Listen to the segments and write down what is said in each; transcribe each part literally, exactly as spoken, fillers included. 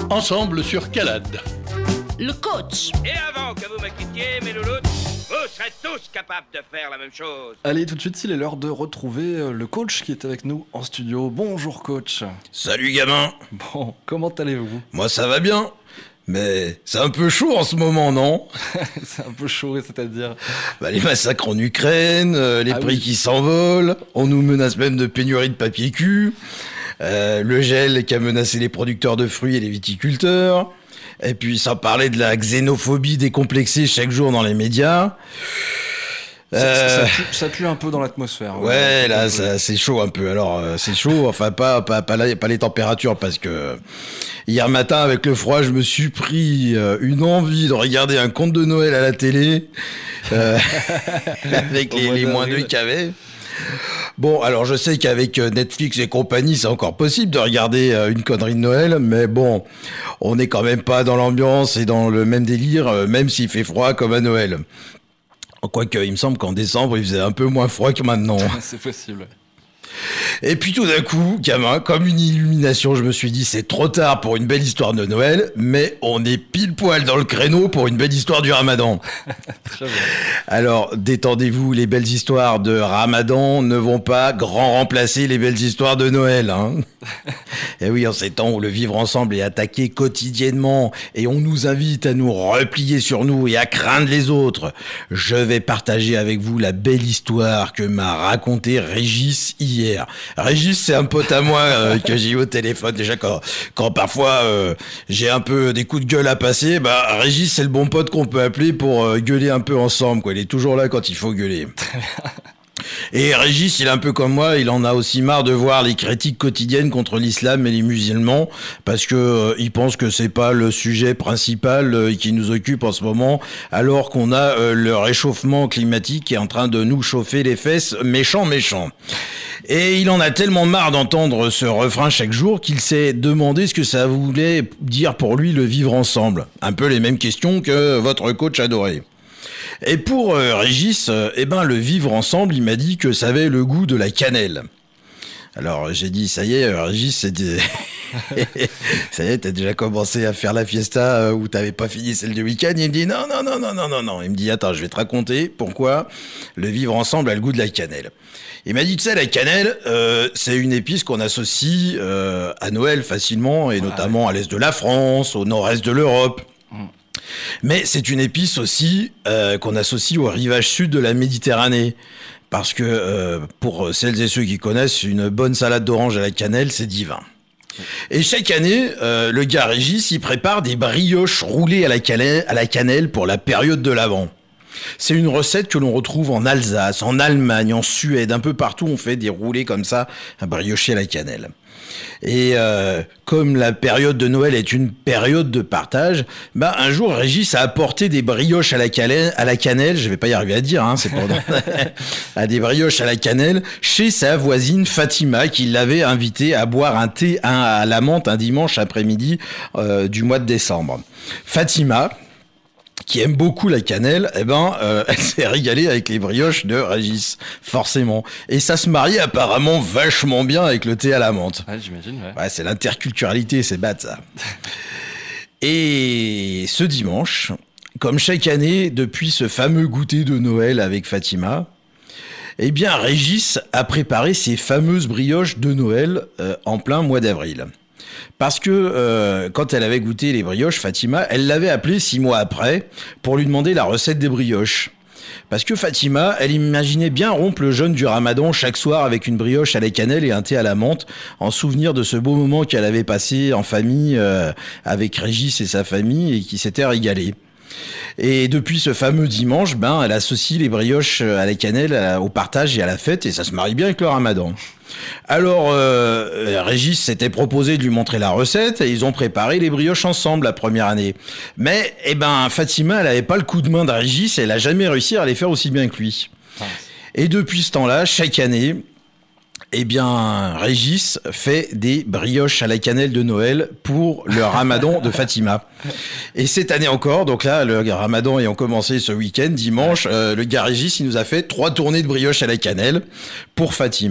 ensemble sur Calade. Le coach. Et avant que vous me quittiez, mes louloutes, vous serez tous capables de faire la même chose. Allez, tout de suite, il est l'heure de retrouver le coach qui est avec nous en studio. Bonjour coach. Salut gamin. Bon, comment allez-vous ? Moi ça va bien, mais c'est un peu chaud en ce moment, non ? C'est un peu chaud, c'est-à-dire bah, les massacres en Ukraine, euh, les ah prix oui. qui s'envolent, on nous menace même de pénurie de papier cul, euh, le gel qui a menacé les producteurs de fruits et les viticulteurs, et puis sans parler de la xénophobie décomplexée chaque jour dans les médias. Ça, Euh, ça, pue, ça pue un peu dans l'atmosphère. Ouais, ouais. là, ça, c'est chaud un peu. Alors, euh, c'est chaud, enfin, pas, pas, pas, la- pas les températures, parce que hier matin, avec le froid, je me suis pris euh, une envie de regarder un conte de Noël à la télé, euh, avec Au les, mois les moins d'avril. deux qu'il y avait. Bon, alors je sais qu'avec euh, Netflix et compagnie, c'est encore possible de regarder euh, une connerie de Noël, mais bon, on n'est quand même pas dans l'ambiance et dans le même délire, euh, même s'il fait froid comme à Noël. Quoique, il me semble qu'en décembre, il faisait un peu moins froid que maintenant. C'est possible. Et puis tout d'un coup, gamin, comme une illumination, je me suis dit, c'est trop tard pour une belle histoire de Noël, mais on est pile poil dans le créneau pour une belle histoire du Ramadan. Très bien. Alors, détendez-vous, les belles histoires de Ramadan ne vont pas grand remplacer les belles histoires de Noël. Hein. Et oui, en ces temps où le vivre ensemble est attaqué quotidiennement et on nous invite à nous replier sur nous et à craindre les autres, je vais partager avec vous la belle histoire que m'a racontée Régis hier. Régis, c'est un pote à moi euh, que j'ai eu au téléphone. Déjà, quand, quand parfois euh, j'ai un peu des coups de gueule à passer, bah Régis, c'est le bon pote qu'on peut appeler pour euh, gueuler un peu ensemble, quoi. Il est toujours là quand il faut gueuler. Et Régis, il est un peu comme moi, il en a aussi marre de voir les critiques quotidiennes contre l'islam et les musulmans, parce que euh, il pense que c'est pas le sujet principal euh, qui nous occupe en ce moment, alors qu'on a euh, le réchauffement climatique qui est en train de nous chauffer les fesses, méchant, méchant. Et il en a tellement marre d'entendre ce refrain chaque jour qu'il s'est demandé ce que ça voulait dire pour lui le vivre ensemble. Un peu les mêmes questions que votre coach adoré. Et pour euh, Régis, euh, eh ben, le vivre ensemble, il m'a dit que ça avait le goût de la cannelle. Alors j'ai dit, ça y est, euh, Régis, c'était... ça y est, t'as déjà commencé à faire la fiesta euh, où t'avais pas fini celle du week-end. Il me dit, non, non, non, non, non, non, non. Il me dit, attends, je vais te raconter pourquoi le vivre ensemble a le goût de la cannelle. Il m'a dit, tu sais, la cannelle, euh, c'est une épice qu'on associe euh, à Noël facilement, et notamment à l'est de la France, au nord-est de l'Europe. Mais c'est une épice aussi euh, qu'on associe au rivage sud de la Méditerranée. Parce que euh, pour celles et ceux qui connaissent, une bonne salade d'orange à la cannelle, c'est divin. Et chaque année, euh, le gars Régis, il prépare des brioches roulées à la cannelle, à la cannelle pour la période de l'Avent. C'est une recette que l'on retrouve en Alsace, en Allemagne, en Suède, un peu partout on fait des roulés comme ça, à briocher à la cannelle. Et euh, comme la période de Noël est une période de partage, bah un jour Régis a apporté des brioches à la cannelle, à la cannelle, je vais pas y arriver à dire, hein, c'est pendant à des brioches à la cannelle chez sa voisine Fatima qui l'avait invité à boire un thé un, à la menthe un dimanche après-midi euh, du mois de décembre. Fatima, qui aime beaucoup la cannelle, eh ben, euh, elle s'est régalée avec les brioches de Régis, forcément. Et ça se mariait apparemment vachement bien avec le thé à la menthe. Ouais, j'imagine, ouais. Ouais, c'est l'interculturalité, c'est bad, ça. Et ce dimanche, comme chaque année, depuis ce fameux goûter de Noël avec Fatima, eh bien, Régis a préparé ses fameuses brioches de Noël euh, en plein mois d'avril. Parce que euh, quand elle avait goûté les brioches, Fatima, elle l'avait appelé six mois après pour lui demander la recette des brioches. Parce que Fatima, elle imaginait bien rompre le jeûne du Ramadan chaque soir avec une brioche à la cannelle et un thé à la menthe, en souvenir de ce beau moment qu'elle avait passé en famille euh, avec Régis et sa famille et qui s'était régalé. Et depuis ce fameux dimanche, ben, elle associe les brioches à la cannelle à, au partage et à la fête, et ça se marie bien avec le Ramadan. Alors, euh, Régis s'était proposé de lui montrer la recette, et ils ont préparé les brioches ensemble la première année. Mais, eh ben, Fatima, elle avait pas le coup de main de Régis, et elle a jamais réussi à les faire aussi bien que lui. Et depuis ce temps-là, chaque année, eh bien, Régis fait des brioches à la cannelle de Noël pour le Ramadan de Fatima. Et cette année encore, donc là, le Ramadan ayant commencé ce week-end, dimanche, euh, le gars Régis, il nous a fait trois tournées de brioches à la cannelle pour Fatima.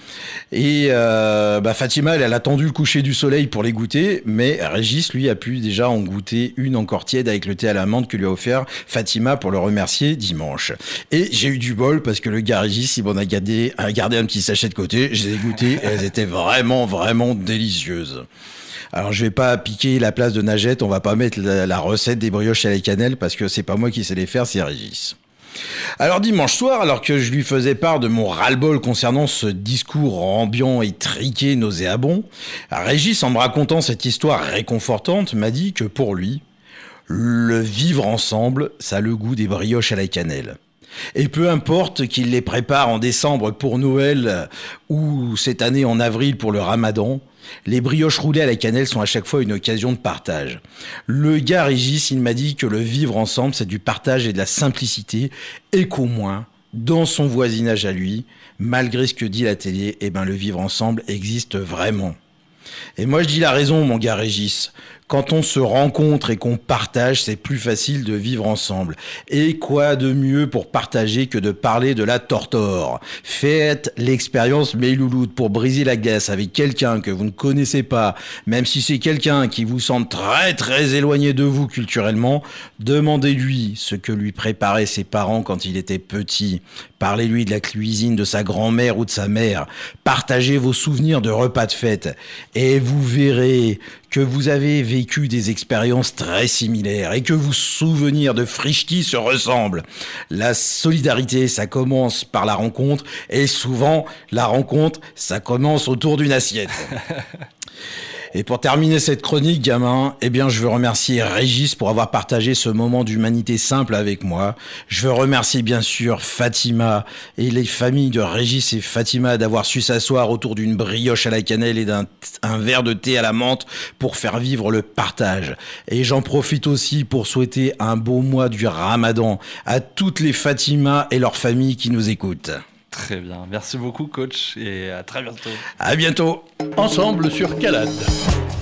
Et euh, bah Fatima, elle, elle a attendu le coucher du soleil pour les goûter, mais Régis, lui, a pu déjà en goûter une encore tiède avec le thé à la menthe que lui a offert Fatima pour le remercier dimanche. Et j'ai eu du bol parce que le gars Régis, il m'en a gardé, a gardé un petit sachet de côté. Je les ai goûtées et elles étaient vraiment, vraiment délicieuses. Alors je vais pas piquer la place de Najette, on va pas mettre la, la recette des brioches à la cannelle parce que c'est pas moi qui sais les faire, c'est Régis. Alors dimanche soir, alors que je lui faisais part de mon ras-le-bol concernant ce discours ambiant et triqué nauséabond, Régis, en me racontant cette histoire réconfortante, m'a dit que pour lui, le vivre ensemble, ça a le goût des brioches à la cannelle. Et peu importe qu'il les prépare en décembre pour Noël ou cette année en avril pour le Ramadan, les brioches roulées à la cannelle sont à chaque fois une occasion de partage. Le gars Régis, il m'a dit que le vivre ensemble, c'est du partage et de la simplicité, et qu'au moins, dans son voisinage à lui, malgré ce que dit la télé, eh ben le vivre ensemble existe vraiment. Et moi je dis la raison, mon gars Régis. Quand on se rencontre et qu'on partage, c'est plus facile de vivre ensemble. Et quoi de mieux pour partager que de parler de la tortor ? Faites l'expérience mes louloutes pour briser la glace avec quelqu'un que vous ne connaissez pas, même si c'est quelqu'un qui vous semble très très éloigné de vous culturellement, demandez-lui ce que lui préparaient ses parents quand il était petit. Parlez-lui de la cuisine de sa grand-mère ou de sa mère. Partagez vos souvenirs de repas de fête. Et vous verrez que vous avez vécu des expériences très similaires et que vos souvenirs de frichti se ressemblent. La solidarité, ça commence par la rencontre et souvent, la rencontre, ça commence autour d'une assiette. Et pour terminer cette chronique, gamin, eh bien, je veux remercier Régis pour avoir partagé ce moment d'humanité simple avec moi. Je veux remercier, bien sûr, Fatima et les familles de Régis et Fatima d'avoir su s'asseoir autour d'une brioche à la cannelle et d'un un verre de thé à la menthe pour faire vivre le partage. Et j'en profite aussi pour souhaiter un beau mois du Ramadan à toutes les Fatima et leurs familles qui nous écoutent. Très bien. Merci beaucoup, coach, et à très bientôt. À bientôt. Ensemble sur Calade.